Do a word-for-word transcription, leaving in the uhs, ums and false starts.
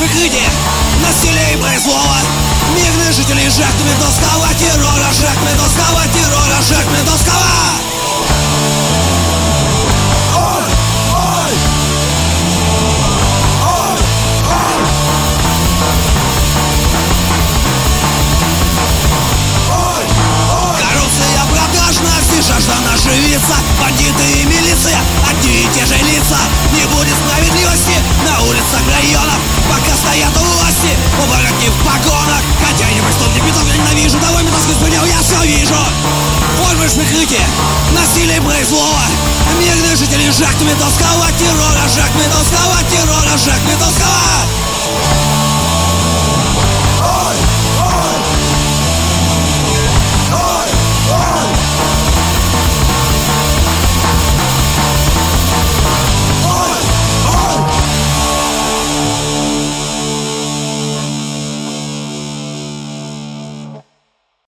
прикрытие насилия и произвола. Мирные жители жертв ментовского террора, жертв ментовского террора, жертв ментовского. Жажда наживиться, бандиты и милиция, одни и те же лица. Не будет справедливости на улицах районов, пока стоят у власти оборотни в погонах. Хотя я не преступник, биток я ненавижу, того ментовский предел я все вижу. Формы прикрытие насилия и произвола. Мирные жители жертв ментовского террора, жертв ментовского террора, жертв ментовского.